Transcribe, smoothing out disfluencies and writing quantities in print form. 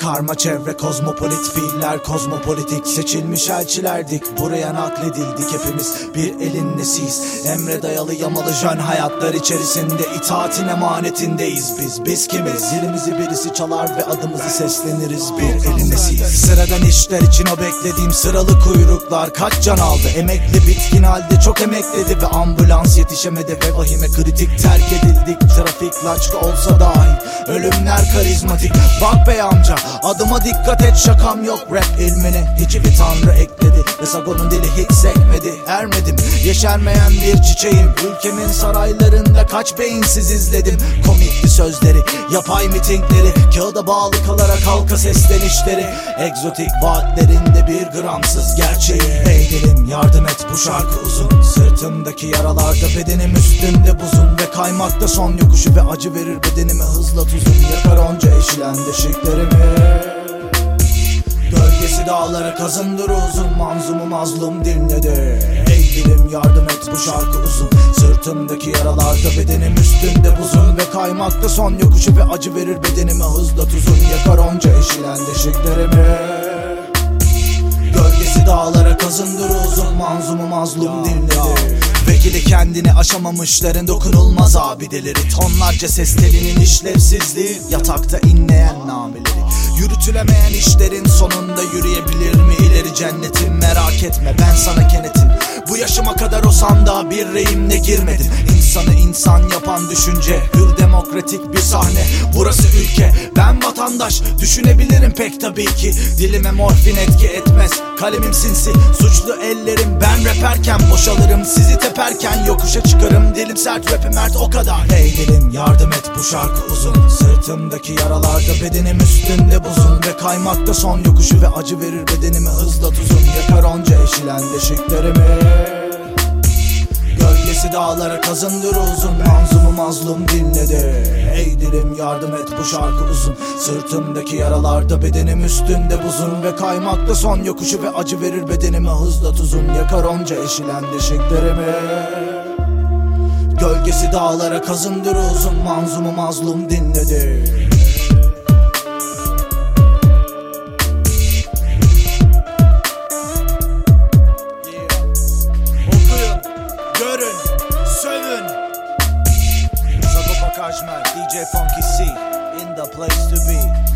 Karma çevre kozmopolit fiiller, kozmopolitik seçilmiş elçilerdik. Buraya nakledildik hepimiz, bir elin nesiyiz. Emre dayalı yamalı jön hayatlar içerisinde itaatin emanetindeyiz biz. Biz kimiz? Zilimizi birisi çalar ve adımızı sesleniriz, bir elin nesiyiz. Sıradan işler için o beklediğim sıralı kuyruklar kaç can aldı? Emekli bitkin halde çok emekledi ve ambulans yetişemedi ve vahime kritik terk edildik. Trafik laçka olsa dahi ölümler karizmatik. Bak bey amca, adıma dikkat et, şakam yok. Rap ilmini hiçbir tanrı ekledi ve Sagon'un dili hiç sekmedi. Ermedim, yeşermeyen bir çiçeğim. Ülkemin saraylarında kaç beyinsiz izledim komikli sözleri, yapay mitingleri, kağıda bağlı kalarak halka seslenişleri, egzotik vaatlerinde bir gramsız gerçeği. Hey dilim yardım et, bu şarkı uzun. Sırtımdaki yaralarda bedenim üstünde buzun ve kaymakta son yokuşu ve acı verir bedenime hızla tuzun. Yakar onca eşilen deşiklerimi. Gölgesi dağlara kazındır uzun, manzumu mazlum dinledi. Ey dilim yardım et, bu şarkı uzun. Sırtımdaki yaralarda bedenim üstünde buzun ve kaymakta son yokuşu ve acı verir bedenime hızla tuzun. Yakar onca eşilen deşiklerimi. Gölgesi dağlara kazındır uzun, manzumu mazlum dinledi. Vekili kendini aşamamışların dokunulmaz abideleri. Tonlarca ses telinin işlevsizliği, yatakta inleyen nameleri. Yürütülemeyen işlerin sonunda yürüyebilir mi ileri cennetim? Merak etme, ben sana kenetim. Bu yaşıma kadar o sandığa bir reyimle girmedim. İnsanı insan yapan düşünce, hür demokratik bir sahne. Burası ülke, ben vatandaş, düşünebilirim pek tabii ki. Dilime morfin etki etmez, kalemim sinsi, suçlu ellerim. Ben raperken boşalırım, sizi teperken yokuşa çıkarım. Dilim sert, rapim mert, o kadar. Hey dilim yardım et, bu şarkı uzun. Sırtımdaki yaralarda bedenim üstünde buzun ve kaymakta son yokuşu ve acı verir bedenime hızla tuzun. Yakar onca eşilen deşiklerimi. Gölgesi dağlara kazındır uzun, manzumu mazlum dinledi. Ey dilim yardım et, bu şarkı uzun. Sırtımdaki yaralarda bedenim üstünde buzun ve kaymakta son yokuşu ve acı verir bedenime hızla tuzun. Yakar onca eşilen deşiklerimi. Gölgesi dağlara kazındır uzun, manzumu mazlum dinledi. Görün, sövün. Sagopa Kajmer, DJ Funky C, in the place to be.